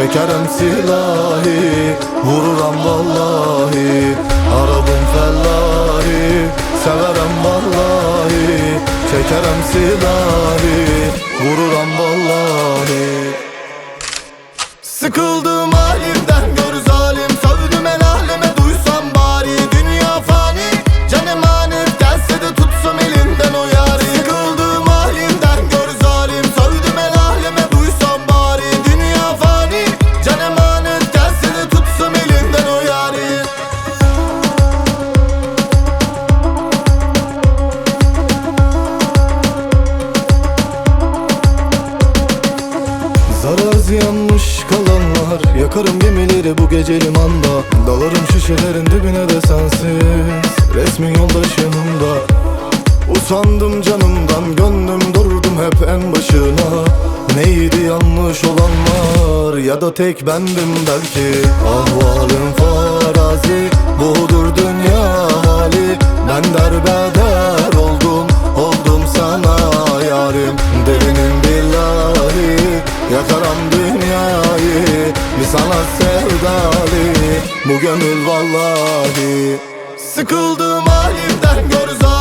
çekerim silahi, vururam vallahi. Aradım fellahi, severim vallahi. Çekerim silahi, vururam vallahi. Sıkıldım halimden gör zalim, sövdüm el aleme duysam bari. Dünya fani, can emanet, gelse de tutsam elinden o yari. Sıkıldım halimden gör zalim, sövdüm el aleme duysam bari. Dünya fani, can emanet, gelse de tutsam elinden o yari. Zarar ziyanmış kalanlar, yakarım gemileri bu gece limanda. Dalarım şişelerin dibine de sensiz, resmin yoldaş yanımda. Usandım canımdan, gönlüm durdum hep en başına. Neydi yanlış olanlar, ya da tek bendim belki. Ahvalim farazi, budur dünya hali. Ben derbeder oldum, oldum sana yarim. Delinim billahi, yakaram dünyayı. Bir sana sevdali, bu gönül vallahi. Sıkıldım halimden gör zalim.